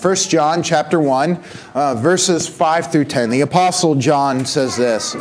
1 John chapter 1, verses 5 through 10. The Apostle John says this: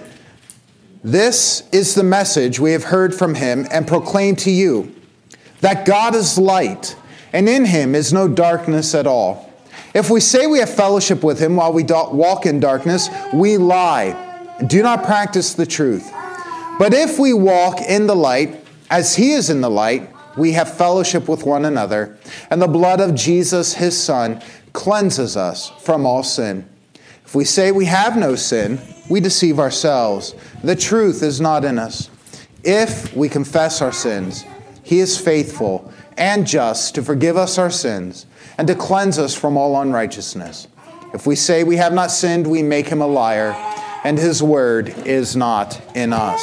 "This is the message we have heard from him and proclaim to you, that God is light, and in him is no darkness at all. If we say we have fellowship with him while we walk in darkness, we lie, and do not practice the truth. But if we walk in the light, as he is in the light, we have fellowship with one another, and the blood of Jesus, his Son, cleanses us from all sin. If we say we have no sin, we deceive ourselves. The truth is not in us. If we confess our sins, he is faithful and just to forgive us our sins and to cleanse us from all unrighteousness. If we say we have not sinned, we make him a liar, and his word is not in us."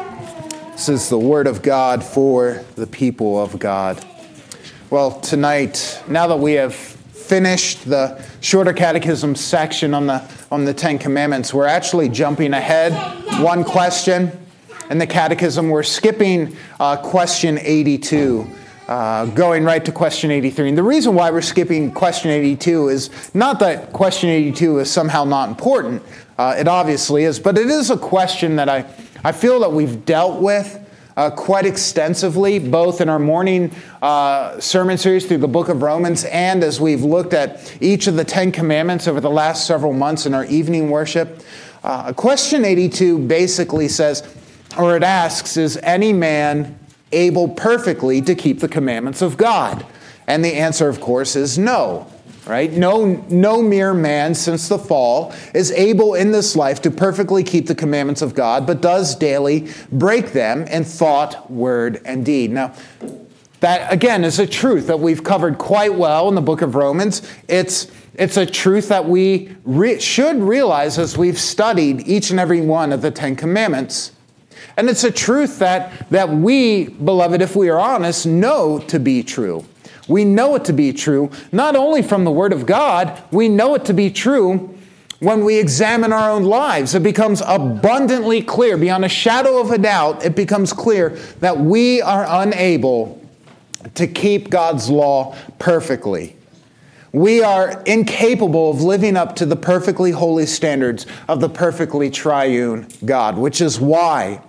This is the word of God for the people of God. Well, tonight, now that we have finished the shorter catechism section on the Ten Commandments, we're actually jumping ahead one question in the catechism. We're skipping question 82, going right to question 83. And the reason why we're skipping question 82 is not that question 82 is somehow not important. It obviously is, but it is a question that I feel that we've dealt with quite extensively, both in our morning sermon series through the book of Romans and as we've looked at each of the Ten Commandments over the last several months in our evening worship. Question 82 basically says, or it asks, is any man able perfectly to keep the commandments of God? And the answer, of course, is no. Right? No mere man since the fall is able in this life to perfectly keep the commandments of God, but does daily break them in thought, word, and deed. Now, that again is a truth that we've covered quite well in the book of Romans. It's a truth that we should realize as we've studied each and every one of the Ten Commandments. And it's a truth that we, beloved, if we are honest, know to be true. We know it to be true, not only from the Word of God, we know it to be true when we examine our own lives. It becomes abundantly clear, beyond a shadow of a doubt, it becomes clear that we are unable to keep God's law perfectly. We are incapable of living up to the perfectly holy standards of the perfectly triune God, which is why,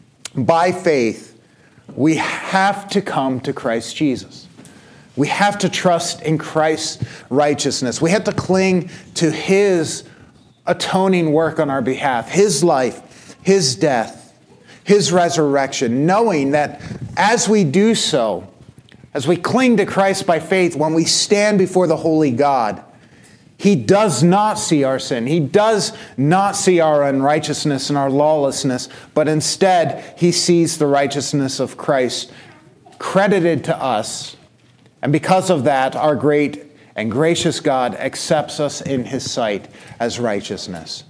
by faith, we have to come to Christ Jesus. We have to trust in Christ's righteousness. We have to cling to his atoning work on our behalf, his life, his death, his resurrection, knowing that as we do so, as we cling to Christ by faith, when we stand before the holy God, he does not see our sin. He does not see our unrighteousness and our lawlessness, but instead he sees the righteousness of Christ credited to us. And because of that, our great and gracious God accepts us in his sight as righteousness.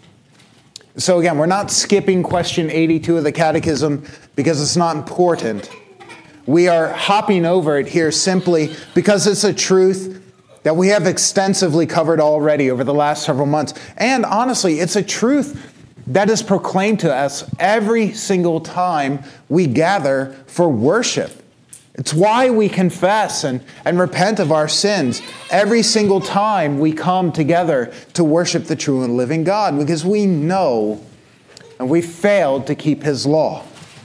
So again, we're not skipping question 82 of the Catechism because it's not important. We are hopping over it here simply because it's a truth that we have extensively covered already over the last several months. And honestly, it's a truth that is proclaimed to us every single time we gather for worship. It's why we confess and repent of our sins every single time we come together to worship the true and living God, because we know and we failed to keep his law.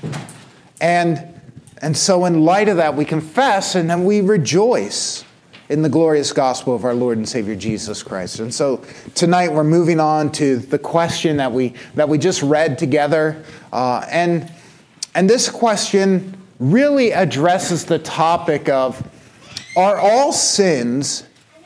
And so in light of that, we confess and then we rejoice in the glorious gospel of our Lord and Savior Jesus Christ. And so tonight we're moving on to the question that we just read together. And this question really addresses the topic of, are all sins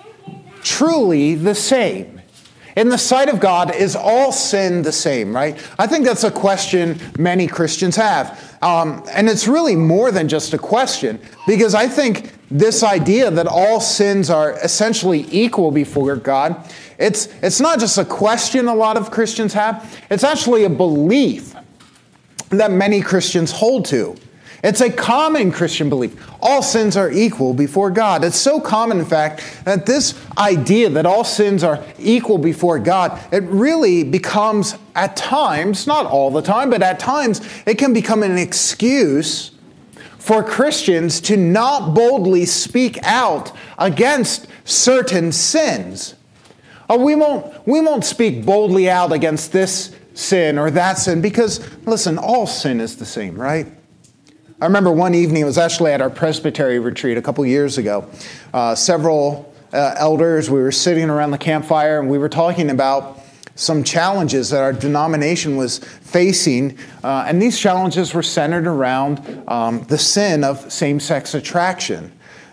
truly the same? In the sight of God, is all sin the same, right? I think that's a question many Christians have. And it's really more than just a question, because I think this idea that all sins are essentially equal before God, it's not just a question a lot of Christians have, it's actually a belief that many Christians hold to. It's a common Christian belief. All sins are equal before God. It's so common, in fact, that this idea that all sins are equal before God, it really becomes at times, not all the time, but at times, it can become an excuse for Christians to not boldly speak out against certain sins. We won't speak boldly out against this sin or that sin because, listen, all sin is the same, right? I remember one evening, it was actually at our presbytery retreat a couple years ago. Several elders, we were sitting around the campfire and we were talking about some challenges that our denomination was facing. And these challenges were centered around the sin of same-sex attraction.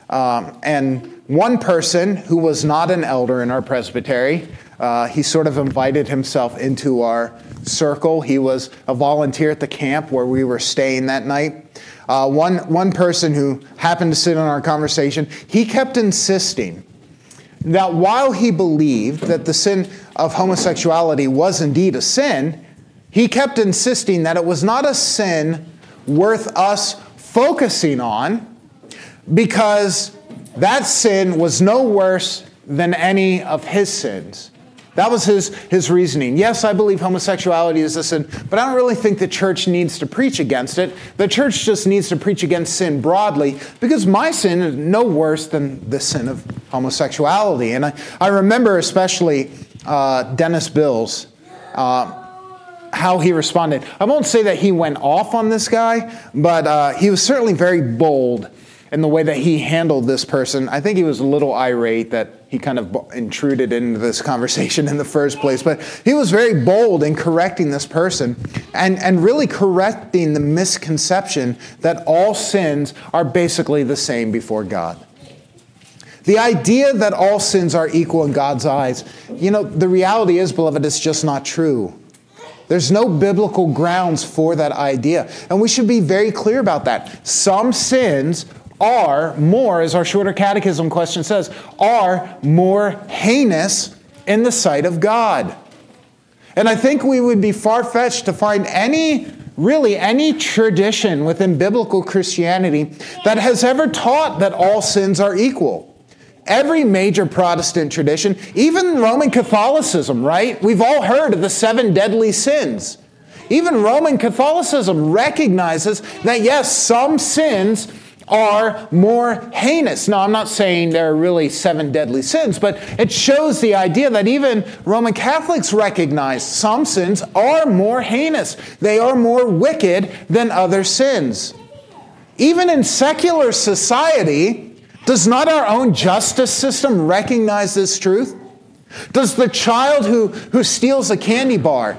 And one person who was not an elder in our presbytery, he sort of invited himself into our circle. He was a volunteer at the camp where we were staying that night. One person who happened to sit in our conversation, he kept insisting that while he believed that the sin of homosexuality was indeed a sin, he kept insisting that it was not a sin worth us focusing on because that sin was no worse than any of his sins. That was his reasoning. Yes, I believe homosexuality is a sin, but I don't really think the church needs to preach against it. The church just needs to preach against sin broadly because my sin is no worse than the sin of homosexuality. And I remember especially Dennis Bills, how he responded. I won't say that he went off on this guy, but he was certainly very bold in the way that he handled this person. I think he was a little irate that he kind of intruded into this conversation in the first place. But he was very bold in correcting this person and really correcting the misconception that all sins are basically the same before God. The idea that all sins are equal in God's eyes, the reality is, beloved, it's just not true. There's no biblical grounds for that idea. And we should be very clear about that. Some sins are more, as our shorter catechism question says, are more heinous in the sight of God. And I think we would be far-fetched to find any tradition within biblical Christianity that has ever taught that all sins are equal. Every major Protestant tradition, even Roman Catholicism, right? We've all heard of the 7 deadly sins. Even Roman Catholicism recognizes that, yes, some sins are more heinous. Now, I'm not saying there are really 7 deadly sins, but it shows the idea that even Roman Catholics recognize some sins are more heinous. They are more wicked than other sins. Even in secular society, does not our own justice system recognize this truth? Does the child who steals a candy bar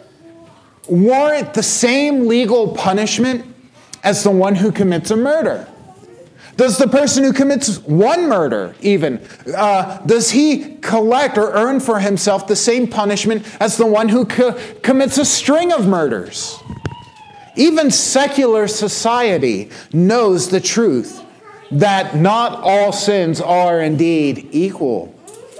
warrant the same legal punishment as the one who commits a murder? Does the person who commits one murder even, does he collect or earn for himself the same punishment as the one who commits a string of murders? Even secular society knows the truth that not all sins are indeed equal.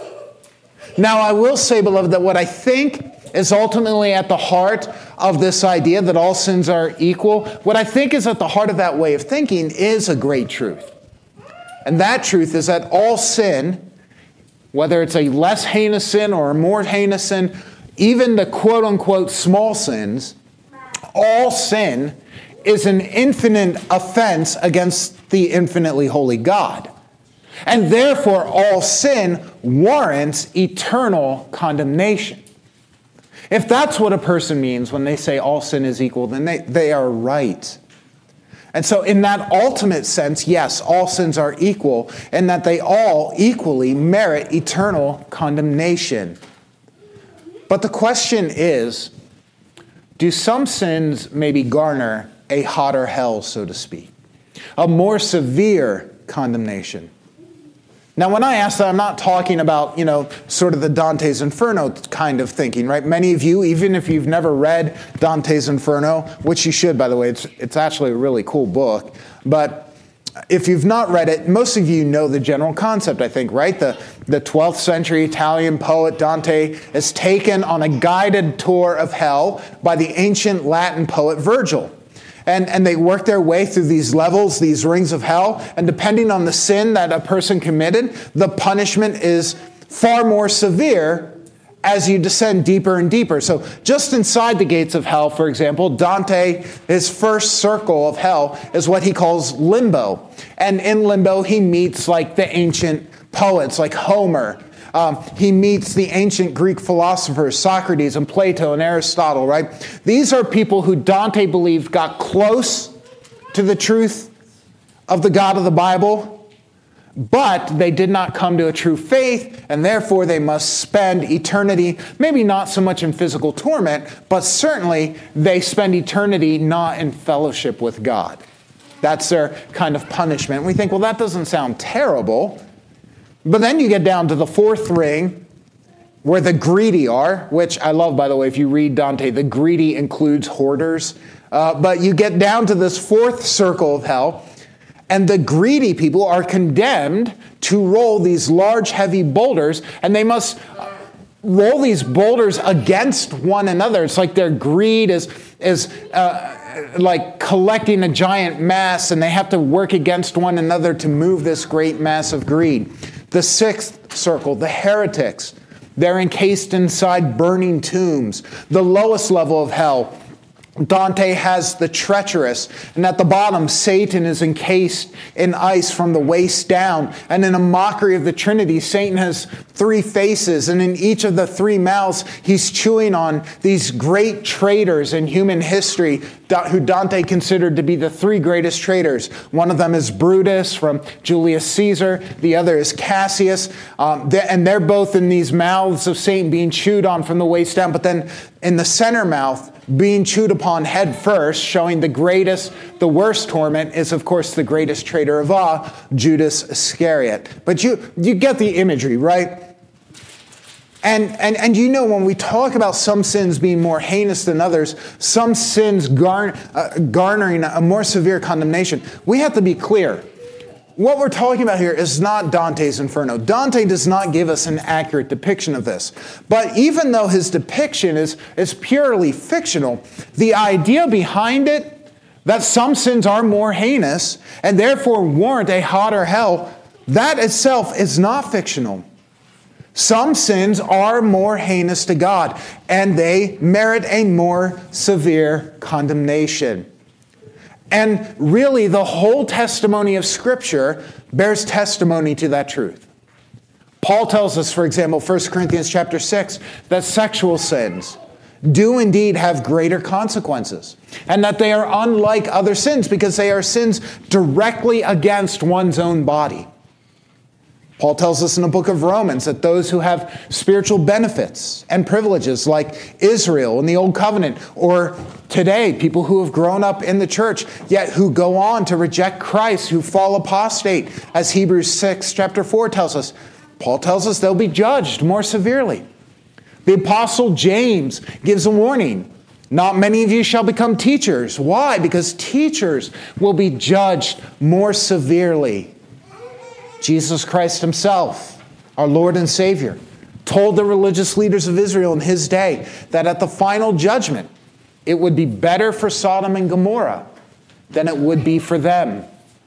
Now, I will say, beloved, that what I think is ultimately at the heart of this idea that all sins are equal, what I think is at the heart of that way of thinking is a great truth. And that truth is that all sin, whether it's a less heinous sin or a more heinous sin, even the quote-unquote small sins, all sin is an infinite offense against the infinitely holy God. And therefore, all sin warrants eternal condemnation. If that's what a person means when they say all sin is equal, then they are right. And so in that ultimate sense, yes, all sins are equal, and that they all equally merit eternal condemnation. But the question is, do some sins maybe garner a hotter hell, so to speak? A more severe condemnation? Now, when I ask that, I'm not talking about, sort of the Dante's Inferno kind of thinking, right? Many of you, even if you've never read Dante's Inferno, which you should, by the way, it's actually a really cool book. But if you've not read it, most of you know the general concept, I think, right? The 12th century Italian poet Dante is taken on a guided tour of hell by the ancient Latin poet Virgil. And they work their way through these levels, these rings of hell. And depending on the sin that a person committed, the punishment is far more severe as you descend deeper and deeper. So just inside the gates of hell, for example, Dante, his first circle of hell is what he calls limbo. And in limbo, he meets like the ancient poets like Homer. He meets the ancient Greek philosophers, Socrates and Plato and Aristotle, right? These are people who Dante believed got close to the truth of the God of the Bible, but they did not come to a true faith, and therefore they must spend eternity, maybe not so much in physical torment, but certainly they spend eternity not in fellowship with God. That's their kind of punishment. We think, well, that doesn't sound terrible. But then you get down to the fourth ring, where the greedy are, which I love, by the way, if you read Dante, the greedy includes hoarders. But you get down to this fourth circle of hell, and the greedy people are condemned to roll these large, heavy boulders, and they must roll these boulders against one another. It's like their greed is like collecting a giant mass, and they have to work against one another to move this great mass of greed. The sixth circle, the heretics, they're encased inside burning tombs. The lowest level of hell, Dante has the treacherous, and at the bottom, Satan is encased in ice from the waist down. And in a mockery of the Trinity, Satan has three faces, and in each of the three mouths, he's chewing on these great traitors in human history who Dante considered to be the three greatest traitors. One of them is Brutus from Julius Caesar. The other is Cassius. And they're both in these mouths of Satan being chewed on from the waist down. But then in the center mouth, being chewed upon head first, showing the worst torment, is of course the greatest traitor of all, Judas Iscariot. But you get the imagery, right? And you know, when we talk about some sins being more heinous than others, some sins garnering a more severe condemnation, we have to be clear. What we're talking about here is not Dante's Inferno. Dante does not give us an accurate depiction of this. But even though his depiction is purely fictional, the idea behind it, that some sins are more heinous and therefore warrant a hotter hell, that itself is not fictional. Some sins are more heinous to God, and they merit a more severe condemnation. And really, the whole testimony of Scripture bears testimony to that truth. Paul tells us, for example, 1 Corinthians chapter 6, that sexual sins do indeed have greater consequences, and that they are unlike other sins because they are sins directly against one's own body. Paul tells us in the book of Romans that those who have spiritual benefits and privileges like Israel in the Old Covenant, or today, people who have grown up in the church, yet who go on to reject Christ, who fall apostate, as Hebrews 6 chapter 4 tells us. Paul tells us they'll be judged more severely. The Apostle James gives a warning. Not many of you shall become teachers. Why? Because teachers will be judged more severely. Jesus Christ himself, our Lord and Savior, told the religious leaders of Israel in his day that at the final judgment, it would be better for Sodom and Gomorrah than it would be for them.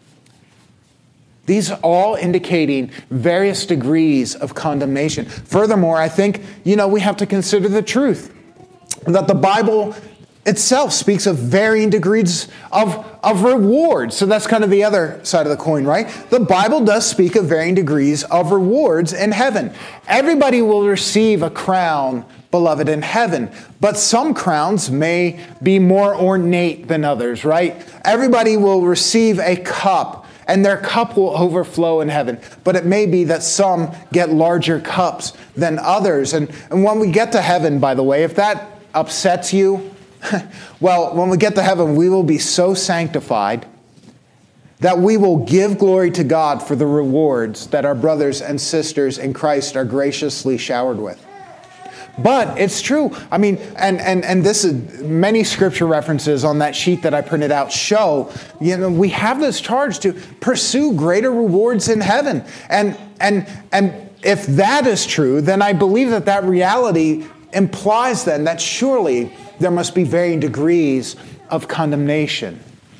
These are all indicating various degrees of condemnation. Furthermore, I think, we have to consider the truth that the Bible itself speaks of varying degrees of reward. So that's kind of the other side of the coin, right? The Bible does speak of varying degrees of rewards in heaven. Everybody will receive a crown, beloved, in heaven, but some crowns may be more ornate than others, right? Everybody will receive a cup, and their cup will overflow in heaven. But it may be that some get larger cups than others. And when we get to heaven, by the way, if that upsets you, well, when we get to heaven, we will be so sanctified that we will give glory to God for the rewards that our brothers and sisters in Christ are graciously showered with. But it's true. I mean, and this is many scripture references on that sheet that I printed out show, we have this charge to pursue greater rewards in heaven. And if that is true, then I believe that reality implies then that surely there must be varying degrees of condemnation.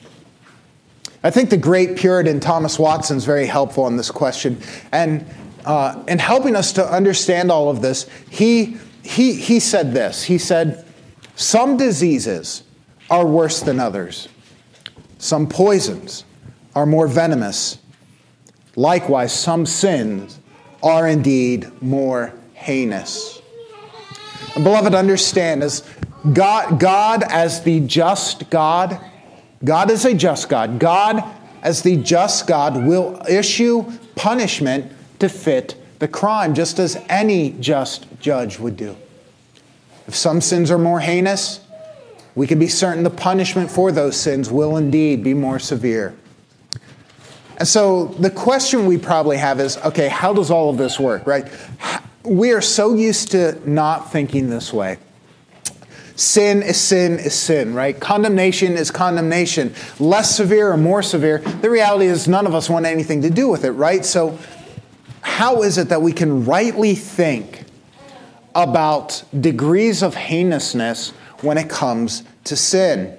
I think the great Puritan Thomas Watson is very helpful on this question. And in helping us to understand all of this, he said this. He said, some diseases are worse than others. Some poisons are more venomous. Likewise, some sins are indeed more heinous. And beloved, understand, as God as the just God, God is a just God. God as the just God will issue punishment to fit the crime, just as any just judge would do. If some sins are more heinous, we can be certain the punishment for those sins will indeed be more severe. And so the question we probably have is, okay, how does all of this work, right? We are so used to not thinking this way. Sin is sin is sin, right? Condemnation is condemnation. Less severe or more severe. The reality is none of us want anything to do with it, right? So how is it that we can rightly think about degrees of heinousness when it comes to sin?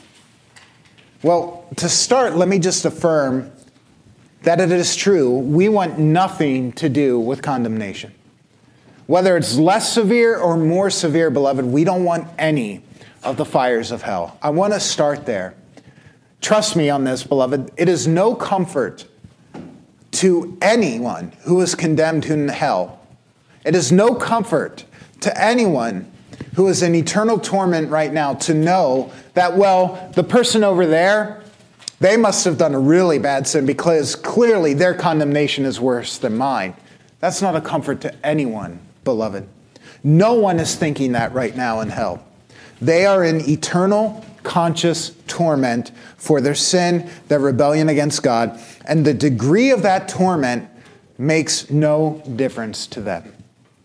Well, to start, let me just affirm that it is true. We want nothing to do with condemnation. Whether it's less severe or more severe, beloved, we don't want any of the fires of hell. I want to start there. Trust me on this, beloved. It is no comfort to anyone who is condemned in hell. It is no comfort to anyone who is in eternal torment right now to know that, well, the person over there, they must have done a really bad sin because clearly their condemnation is worse than mine. That's not a comfort to anyone, beloved. No one is thinking that right now in hell. They are in eternal conscious torment for their sin, their rebellion against God, and the degree of that torment makes no difference to them.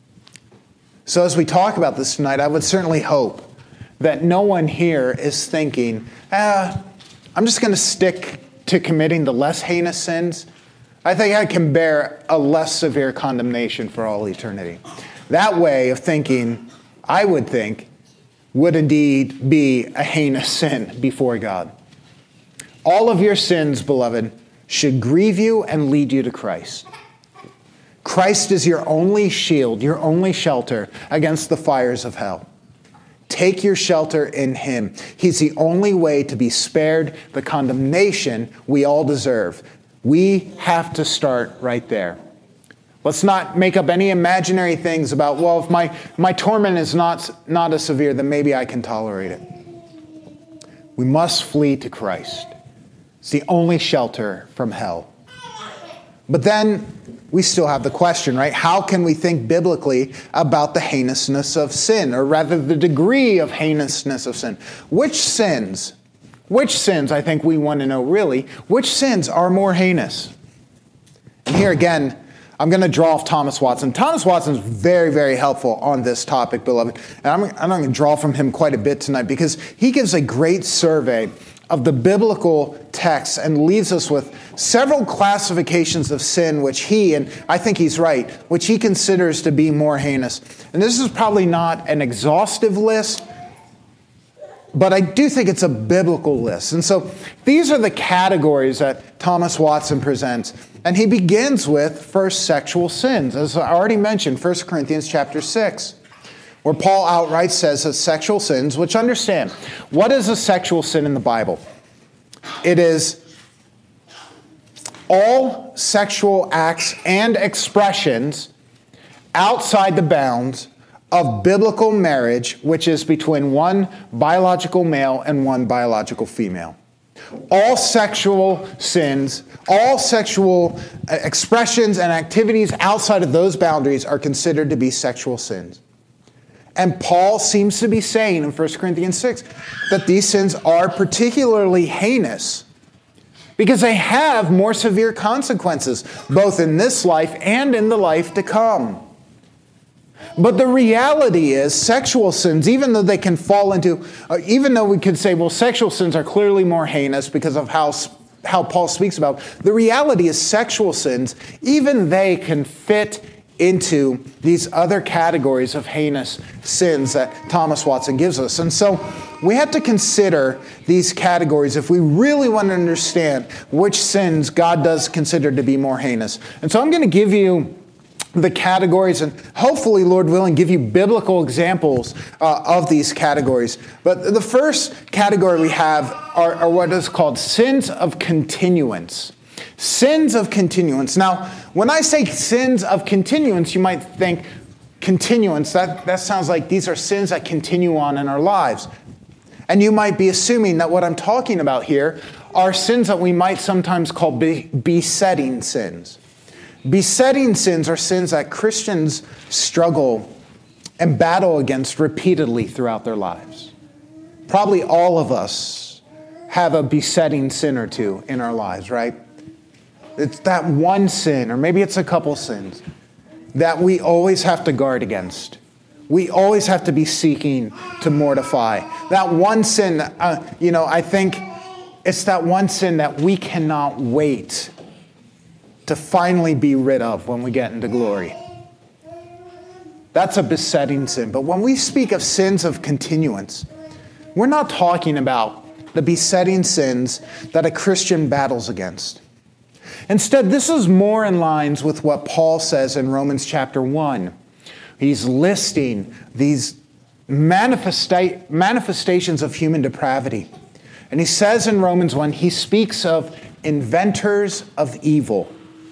So as we talk about this tonight, I would certainly hope that no one here is thinking, I'm just going to stick to committing the less heinous sins. I think I can bear a less severe condemnation for all eternity. That way of thinking, I would think, would indeed be a heinous sin before God. All of your sins, beloved, should grieve you and lead you to Christ. Christ is your only shield, your only shelter against the fires of hell. Take your shelter in Him. He's the only way to be spared the condemnation we all deserve. We have to start right there. Let's not make up any imaginary things about, well, if my torment is not as severe, then maybe I can tolerate it. We must flee to Christ. It's the only shelter from hell. But then we still have the question, right? How can we think biblically about the heinousness of sin, or rather the degree of heinousness of sin? Which sins, I think we want to know really, which sins are more heinous? And here again, I'm going to draw off Thomas Watson. Thomas Watson is very, very helpful on this topic, beloved. And I'm going to draw from him quite a bit tonight because he gives a great survey of the biblical text and leaves us with several classifications of sin which he, and I think he's right, which he considers to be more heinous. And this is probably not an exhaustive list, but I do think it's a biblical list. And so these are the categories that Thomas Watson presents. And he begins with first sexual sins. As I already mentioned, 1 Corinthians chapter 6, where Paul outright says that sexual sins, which understand, what is a sexual sin in the Bible? It is all sexual acts and expressions outside the bounds of biblical marriage, which is between one biological male and one biological female. All sexual sins, all sexual expressions and activities outside of those boundaries are considered to be sexual sins. And Paul seems to be saying in 1 Corinthians 6 that these sins are particularly heinous because they have more severe consequences, both in this life and in the life to come. But the reality is sexual sins, even though they can fall into, even though we could say, well, sexual sins are clearly more heinous because of how Paul speaks about, the reality is sexual sins, even they can fit into these other categories of heinous sins that Thomas Watson gives us. And so we have to consider these categories if we really want to understand which sins God does consider to be more heinous. And so I'm going to give you the categories and hopefully, Lord willing, give you biblical examples of these categories. But the first category we have are what is called sins of continuance. Sins of continuance. Now, when I say sins of continuance, you might think continuance, that sounds like these are sins that continue on in our lives. And you might be assuming that what I'm talking about here are sins that we might sometimes call besetting sins. Besetting sins are sins that Christians struggle and battle against repeatedly throughout their lives. Probably all of us have a besetting sin or two in our lives, right? It's that one sin, or maybe it's a couple sins, that we always have to guard against. We always have to be seeking to mortify. That one sin, I think it's that one sin that we cannot wait to finally be rid of when we get into glory. That's a besetting sin. But when we speak of sins of continuance, we're not talking about the besetting sins that a Christian battles against. Instead, this is more in lines with what Paul says in Romans chapter 1. He's listing these manifestations of human depravity. And he says in Romans 1, he speaks of inventors of evil.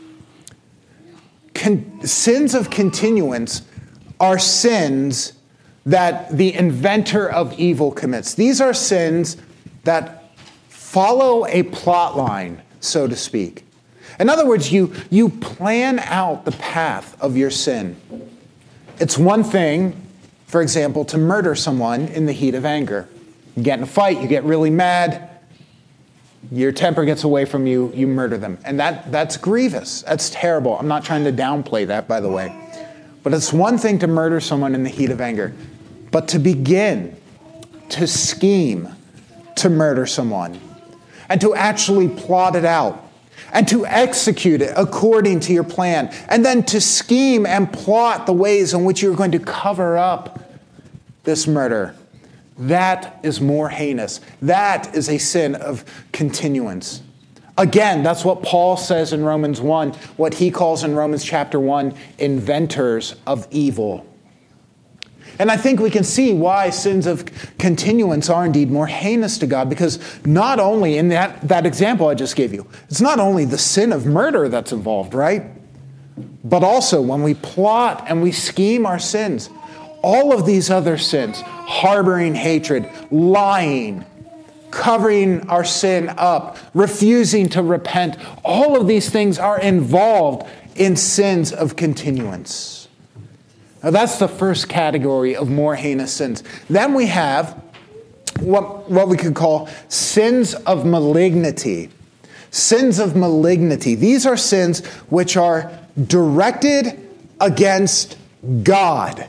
Sins of continuance are sins that the inventor of evil commits. These are sins that follow a plot line, so to speak. In other words, you plan out the path of your sin. It's one thing, for example, to murder someone in the heat of anger. You get in a fight, you get really mad, your temper gets away from you, you murder them. And that's grievous. That's terrible. I'm not trying to downplay that, by the way. But it's one thing to murder someone in the heat of anger. But to begin to scheme to murder someone and to actually plot it out and to execute it according to your plan, and then to scheme and plot the ways in which you're going to cover up this murder, that is more heinous. That is a sin of continuance. Again, that's what Paul says in Romans 1, what he calls in Romans chapter 1, inventors of evil. And I think we can see why sins of continuance are indeed more heinous to God, because not only in that example I just gave you, it's not only the sin of murder that's involved, right? But also when we plot and we scheme our sins, all of these other sins, harboring hatred, lying, covering our sin up, refusing to repent, all of these things are involved in sins of continuance. Now, that's the first category of more heinous sins. Then we have what we could call sins of malignity. Sins of malignity. These are sins which are directed against God.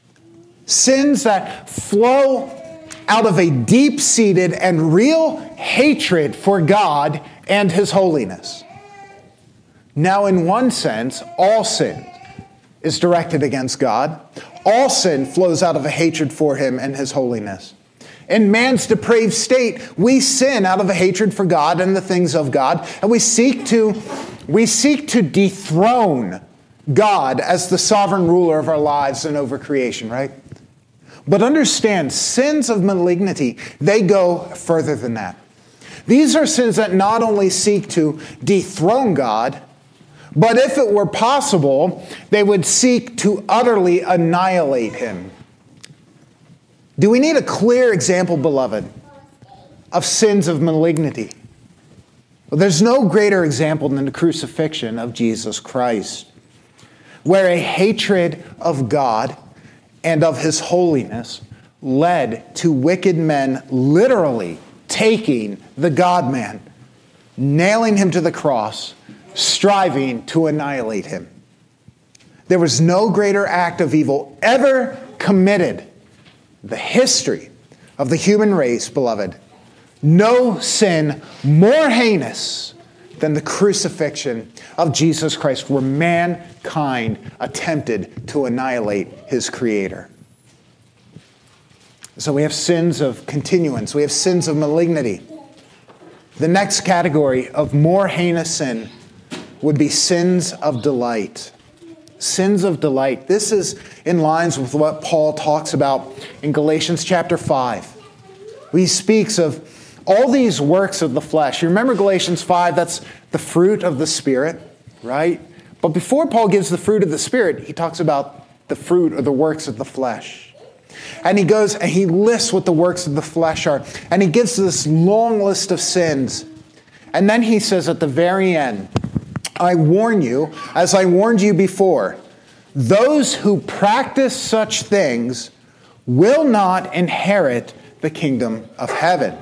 Sins that flow out of a deep-seated and real hatred for God and His holiness. Now, in one sense, all sin is directed against God. All sin flows out of a hatred for Him and His holiness. In man's depraved state, we sin out of a hatred for God and the things of God, and we seek to dethrone God as the sovereign ruler of our lives and over creation, right? But understand, sins of malignity, they go further than that. These are sins that not only seek to dethrone God, but if it were possible, they would seek to utterly annihilate Him. Do we need a clear example, beloved, of sins of malignity? Well, there's no greater example than the crucifixion of Jesus Christ, where a hatred of God and of His holiness led to wicked men literally taking the God-man, nailing Him to the cross, striving to annihilate Him. There was no greater act of evil ever committed in the history of the human race, beloved. No sin more heinous than the crucifixion of Jesus Christ, where mankind attempted to annihilate his Creator. So we have sins of continuance. We have sins of malignity. The next category of more heinous sin would be sins of delight. Sins of delight. This is in lines with what Paul talks about in Galatians chapter 5. He speaks of All these works of the flesh. You remember Galatians 5, that's the fruit of the Spirit, right? But before Paul gives the fruit of the Spirit, he talks about the fruit or the works of the flesh. And he goes and he lists what the works of the flesh are. And he gives this long list of sins. And then he says at the very end, I warn you, as I warned you before, those who practice such things will not inherit the kingdom of heaven.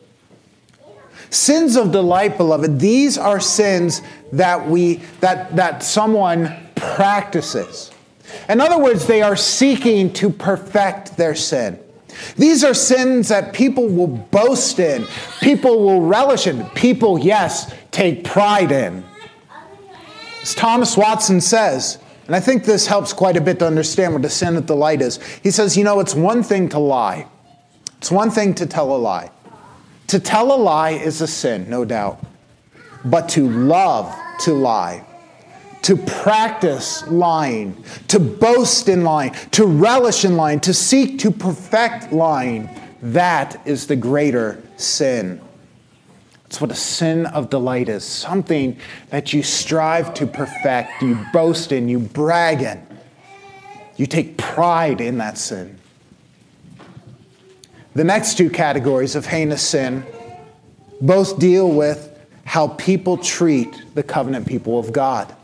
Sins of delight, beloved, these are sins that someone practices. In other words, they are seeking to perfect their sin. These are sins that people will boast in, people will relish in, people, yes, take pride in. As Thomas Watson says, and I think this helps quite a bit to understand what a sin of delight is. He says, it's one thing to lie. It's one thing to tell a lie. To tell a lie is a sin, no doubt. But to love to lie, to practice lying, to boast in lying, to relish in lying, to seek to perfect lying, that is the greater sin. That's what a sin of delight is. Something that you strive to perfect, you boast in, you brag in. You take pride in that sin. The next two categories of heinous sin both deal with how people treat the covenant people of God.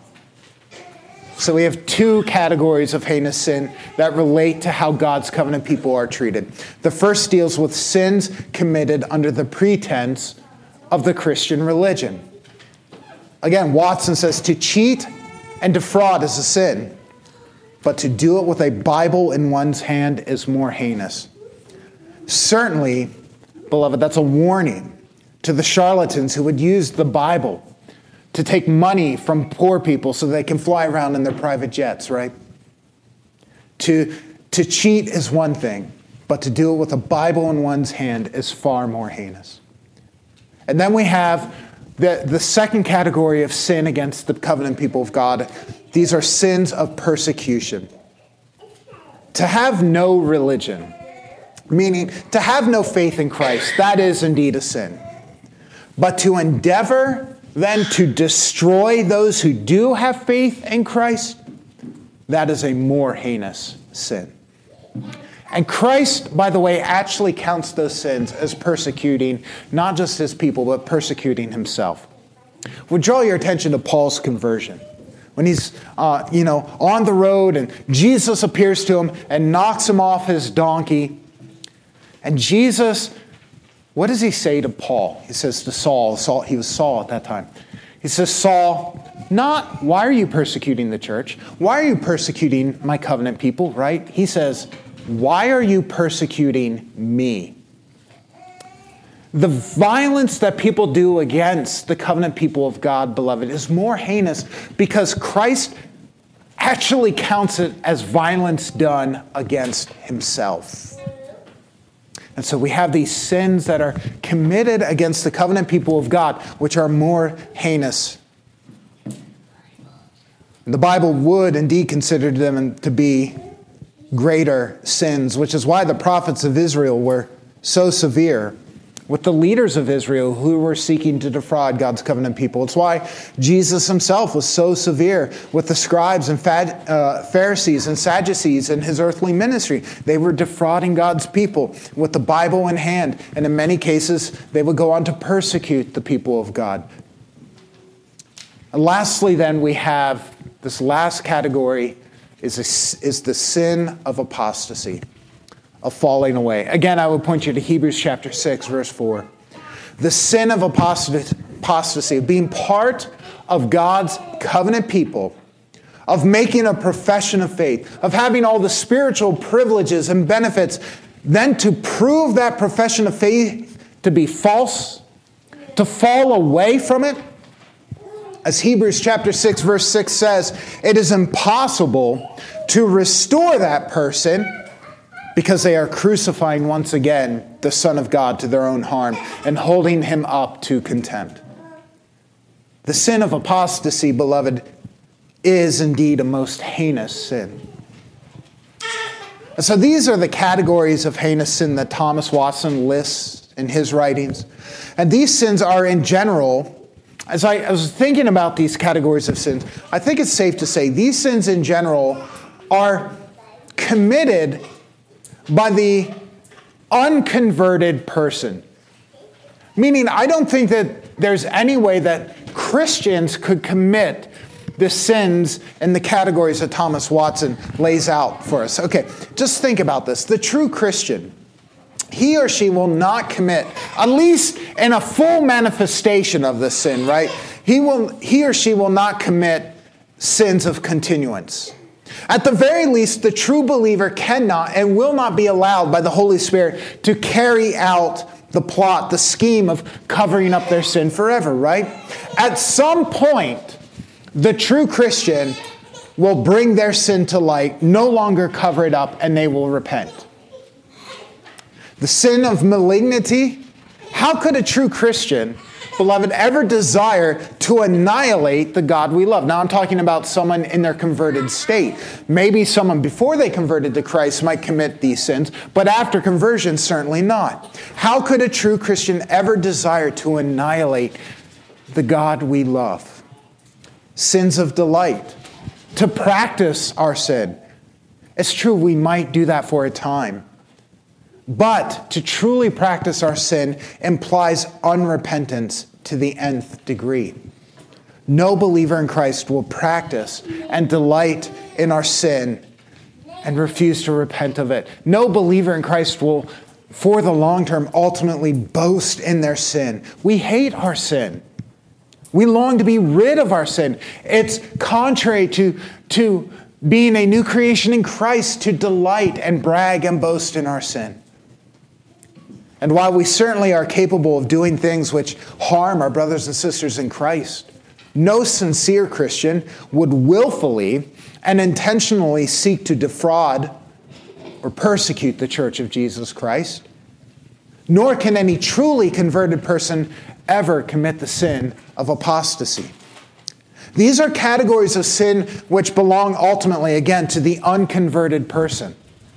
So we have two categories of heinous sin that relate to how God's covenant people are treated. The first deals with sins committed under the pretense of the Christian religion. Again, Watson says to cheat and defraud is a sin, but to do it with a Bible in one's hand is more heinous. Certainly, beloved, that's a warning to the charlatans who would use the Bible to take money from poor people so they can fly around in their private jets, right? To cheat is one thing, but to do it with a Bible in one's hand is far more heinous. And then we have the second category of sin against the covenant people of God. These are sins of persecution. To have no religion, meaning to have no faith in Christ, that is indeed a sin. But to endeavor then to destroy those who do have faith in Christ, that is a more heinous sin. And Christ, by the way, actually counts those sins as persecuting not just his people, but persecuting himself. We'll draw your attention to Paul's conversion. When he's on the road and Jesus appears to him and knocks him off his donkey. And Jesus, what does he say to Paul? He says to Saul, he was Saul at that time. He says, Saul, not why are you persecuting the church? Why are you persecuting my covenant people, right? He says, why are you persecuting me? The violence that people do against the covenant people of God, beloved, is more heinous because Christ actually counts it as violence done against himself. And so we have these sins that are committed against the covenant people of God, which are more heinous. And the Bible would indeed consider them to be greater sins, which is why the prophets of Israel were so severe with the leaders of Israel who were seeking to defraud God's covenant people. It's why Jesus himself was so severe with the scribes and Pharisees and Sadducees in his earthly ministry. They were defrauding God's people with the Bible in hand, and in many cases, they would go on to persecute the people of God. And lastly, then, we have this last category is the sin of apostasy, of falling away. Again, I would point you to Hebrews chapter 6, verse 4. The sin of apostasy, of being part of God's covenant people, of making a profession of faith, of having all the spiritual privileges and benefits, then to prove that profession of faith to be false, to fall away from it. As Hebrews chapter 6, verse 6 says, it is impossible to restore that person because they are crucifying once again the Son of God to their own harm and holding him up to contempt. The sin of apostasy, beloved, is indeed a most heinous sin. And so these are the categories of heinous sin that Thomas Watson lists in his writings. And these sins are in general, as I was thinking about these categories of sins, I think it's safe to say these sins in general are committed by the unconverted person. Meaning, I don't think that there's any way that Christians could commit the sins in the categories that Thomas Watson lays out for us. Okay, just think about this. The true Christian, he or she will not commit, at least in a full manifestation of the sin, right? He or she will not commit sins of continuance. At the very least, the true believer cannot and will not be allowed by the Holy Spirit to carry out the plot, the scheme of covering up their sin forever, right? At some point, the true Christian will bring their sin to light, no longer cover it up, and they will repent. The sin of malignity, how could a true Christian, beloved, ever desire to annihilate the God we love? Now I'm talking about someone in their converted state. Maybe someone before they converted to Christ might commit these sins, but after conversion, certainly not. How could a true Christian ever desire to annihilate the God we love? Sins of delight, to practice our sin. It's true, we might do that for a time. But to truly practice our sin implies unrepentance to the nth degree. No believer in Christ will practice and delight in our sin and refuse to repent of it. No believer in Christ will, for the long term, ultimately boast in their sin. We hate our sin. We long to be rid of our sin. It's contrary to being a new creation in Christ to delight and brag and boast in our sin. And while we certainly are capable of doing things which harm our brothers and sisters in Christ, no sincere Christian would willfully and intentionally seek to defraud or persecute the Church of Jesus Christ. Nor can any truly converted person ever commit the sin of apostasy. These are categories of sin which belong ultimately, again, to the unconverted person.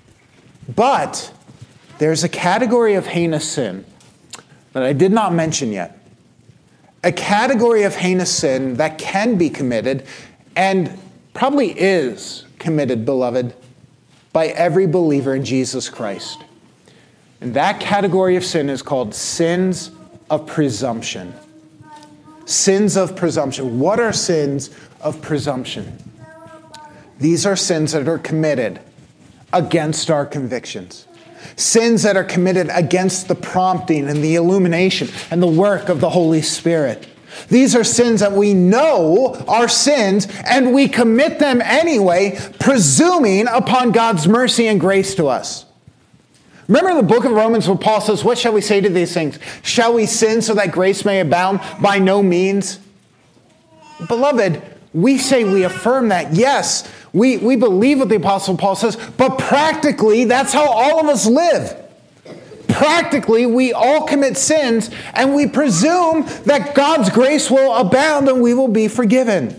But there's a category of heinous sin that I did not mention yet. A category of heinous sin that can be committed and probably is committed, beloved, by every believer in Jesus Christ. And that category of sin is called sins of presumption. Sins of presumption. What are sins of presumption? These are sins that are committed against our convictions. Sins that are committed against the prompting and the illumination and the work of the Holy Spirit. These are sins that we know are sins and we commit them anyway, presuming upon God's mercy and grace to us. Remember the book of Romans where Paul says, what shall we say to these things? Shall we sin so that grace may abound? By no means. Beloved, we say we affirm that. Yes, we believe what the Apostle Paul says, but practically that's how all of us live. Practically, we all commit sins and we presume that God's grace will abound and we will be forgiven.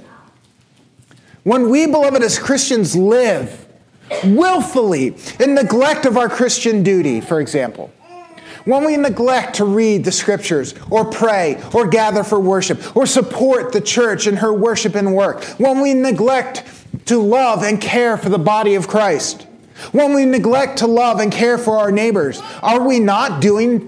When we, beloved, as Christians live willfully in neglect of our Christian duty, for example, when we neglect to read the scriptures or pray or gather for worship or support the church in her worship and work, when we neglect to love and care for the body of Christ, when we neglect to love and care for our neighbors, are we not doing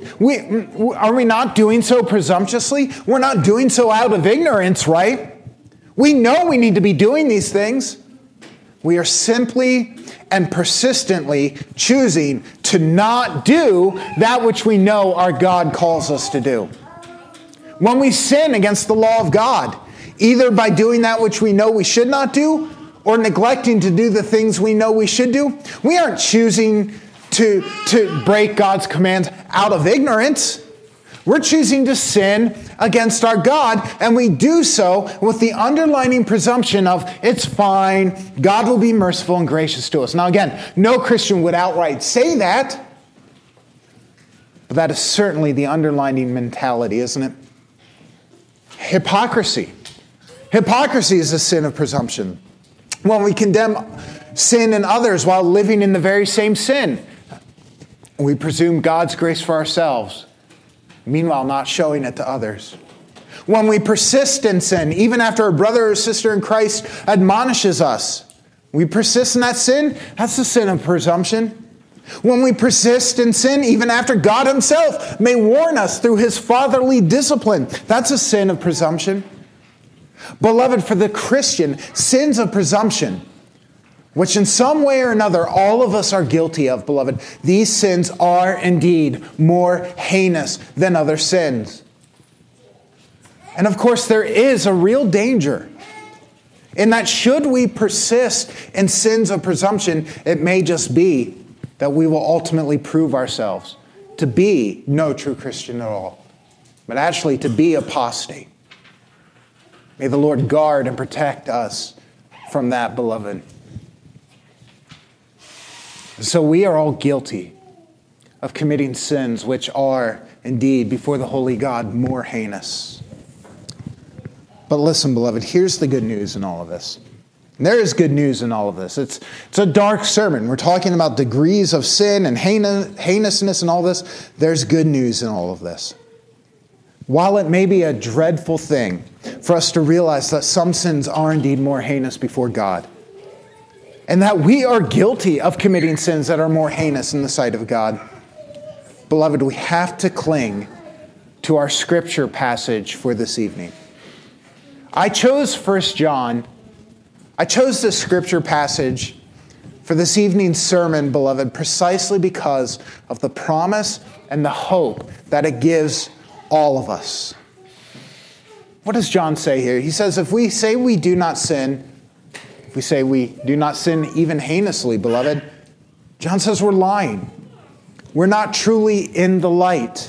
so presumptuously? We're not doing so out of ignorance, right? We know we need to be doing these things. We are simply and persistently choosing to not do that which we know our God calls us to do. When we sin against the law of God, either by doing that which we know we should not do or neglecting to do the things we know we should do, we aren't choosing to break God's commands out of ignorance. We're choosing to sin against our God, and we do so with the underlying presumption of, it's fine, God will be merciful and gracious to us. Now again, no Christian would outright say that, but that is certainly the underlying mentality, isn't it? Hypocrisy. Hypocrisy is a sin of presumption. When we condemn sin in others while living in the very same sin, we presume God's grace for ourselves meanwhile not showing it to others. When we persist in sin, even after a brother or sister in Christ admonishes us, we persist in that sin, that's the sin of presumption. When we persist in sin, even after God himself may warn us through his fatherly discipline, that's a sin of presumption. Beloved, for the Christian, sins of presumption, which in some way or another all of us are guilty of, beloved, these sins are indeed more heinous than other sins. And of course, there is a real danger in that should we persist in sins of presumption, it may just be that we will ultimately prove ourselves to be no true Christian at all, but actually to be apostate. May the Lord guard and protect us from that, beloved. So we are all guilty of committing sins which are indeed before the holy God more heinous. But listen, beloved, here's the good news in all of this. And there is good news in all of this. It's a dark sermon. We're talking about degrees of sin and heinousness and all this. There's good news in all of this. While it may be a dreadful thing for us to realize that some sins are indeed more heinous before God, and that we are guilty of committing sins that are more heinous in the sight of God, beloved, we have to cling to our scripture passage for this evening. I chose 1 John. I chose this scripture passage for this evening's sermon, beloved, precisely because of the promise and the hope that it gives all of us. What does John say here? He says, if we say we do not sin, if we say we do not sin even heinously, beloved, John says we're lying. We're not truly in the light.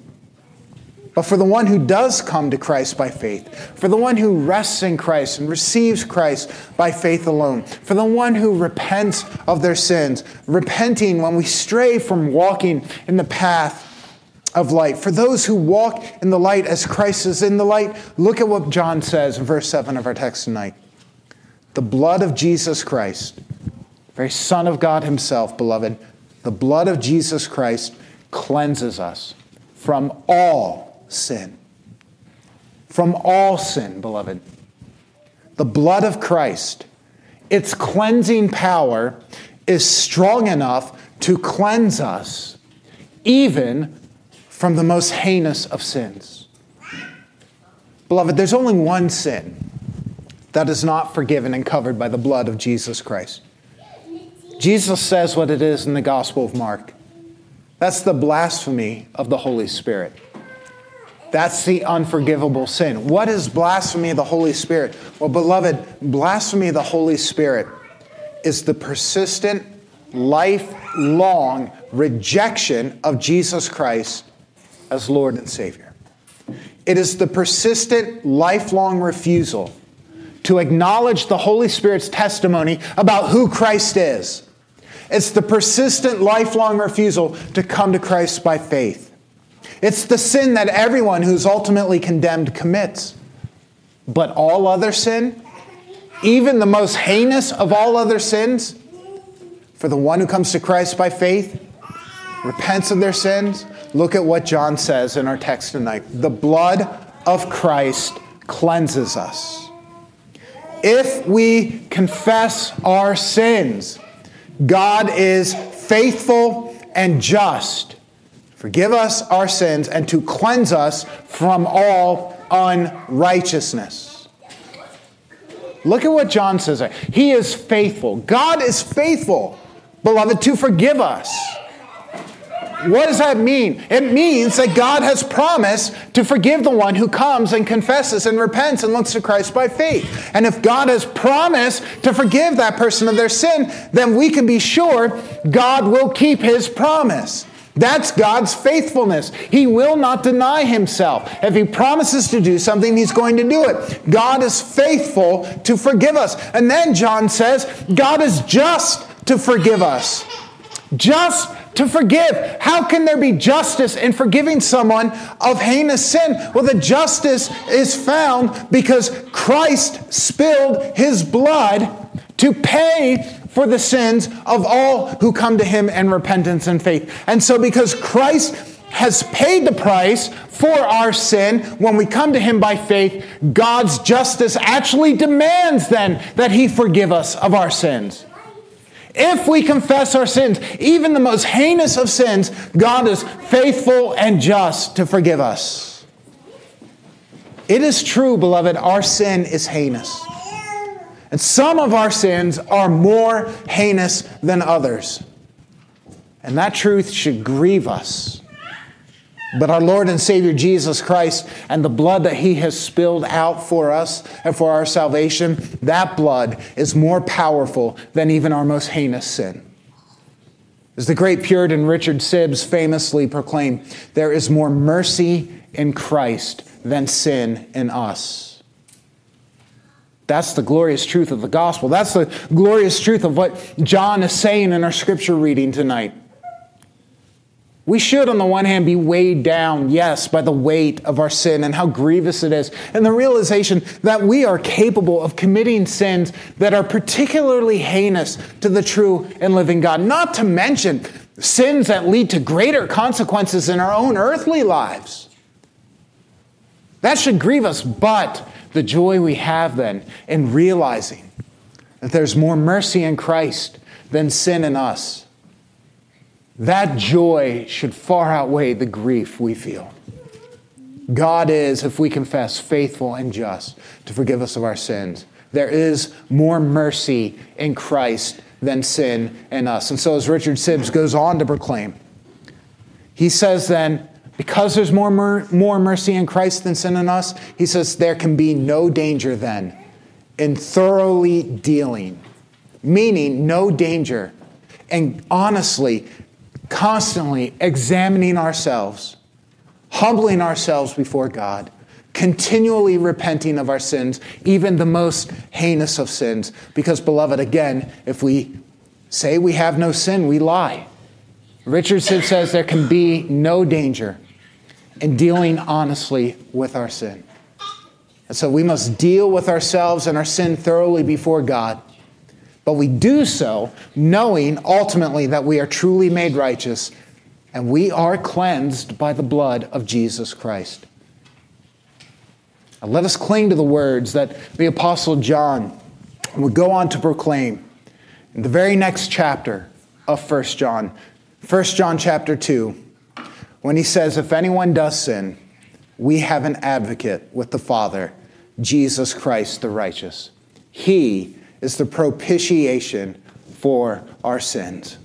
But for the one who does come to Christ by faith, for the one who rests in Christ and receives Christ by faith alone, for the one who repents of their sins, repenting when we stray from walking in the path of light, for those who walk in the light as Christ is in the light, look at what John says in verse 7 of our text tonight. The blood of Jesus Christ, very Son of God himself, beloved, the blood of Jesus Christ cleanses us from all sin. From all sin, beloved. The blood of Christ, its cleansing power is strong enough to cleanse us even from the most heinous of sins. Beloved, there's only one sin that is not forgiven and covered by the blood of Jesus Christ. Jesus says what it is in the Gospel of Mark. That's the blasphemy of the Holy Spirit. That's the unforgivable sin. What is blasphemy of the Holy Spirit? Well, beloved, blasphemy of the Holy Spirit is the persistent, lifelong rejection of Jesus Christ as Lord and Savior. It is the persistent, lifelong refusal to acknowledge the Holy Spirit's testimony about who Christ is. It's the persistent, lifelong refusal to come to Christ by faith. It's the sin that everyone who's ultimately condemned commits. But all other sin, even the most heinous of all other sins, for the one who comes to Christ by faith, repents of their sins, look at what John says in our text tonight. The blood of Christ cleanses us. If we confess our sins, God is faithful and just. Forgive us our sins and to cleanse us from all unrighteousness. Look at what John says there. He is faithful. God is faithful, beloved, to forgive us. What does that mean? It means that God has promised to forgive the one who comes and confesses and repents and looks to Christ by faith. And if God has promised to forgive that person of their sin, then we can be sure God will keep his promise. That's God's faithfulness. He will not deny himself. If he promises to do something, he's going to do it. God is faithful to forgive us. And then John says, God is just to forgive us. Just to forgive. How can there be justice in forgiving someone of heinous sin? Well, the justice is found because Christ spilled his blood to pay for the sins of all who come to him in repentance and faith. And so because Christ has paid the price for our sin, when we come to him by faith, God's justice actually demands then that he forgive us of our sins. If we confess our sins, even the most heinous of sins, God is faithful and just to forgive us. It is true, beloved, our sin is heinous. And some of our sins are more heinous than others. And that truth should grieve us. But our Lord and Savior Jesus Christ and the blood that he has spilled out for us and for our salvation, that blood is more powerful than even our most heinous sin. As the great Puritan Richard Sibbes famously proclaimed, there is more mercy in Christ than sin in us. That's the glorious truth of the gospel. That's the glorious truth of what John is saying in our scripture reading tonight. We should, on the one hand, be weighed down, yes, by the weight of our sin and how grievous it is, and the realization that we are capable of committing sins that are particularly heinous to the true and living God. Not to mention sins that lead to greater consequences in our own earthly lives. That should grieve us, but the joy we have then in realizing that there's more mercy in Christ than sin in us, that joy should far outweigh the grief we feel. God is, if we confess, faithful and just to forgive us of our sins. There is more mercy in Christ than sin in us. And so as Richard Sibbes goes on to proclaim, he says then, because there's more mercy in Christ than sin in us, he says there can be no danger then in thoroughly dealing, meaning no danger, and honestly, constantly examining ourselves, humbling ourselves before God, continually repenting of our sins, even the most heinous of sins. Because, beloved, again, if we say we have no sin, we lie. Richard Sibbes says there can be no danger in dealing honestly with our sin. And so we must deal with ourselves and our sin thoroughly before God. But we do so knowing ultimately that we are truly made righteous and we are cleansed by the blood of Jesus Christ. Now let us cling to the words that the Apostle John would go on to proclaim in the very next chapter of 1 John. 1 John chapter 2, when he says, if anyone does sin, we have an advocate with the Father, Jesus Christ the righteous. He is the propitiation for our sins.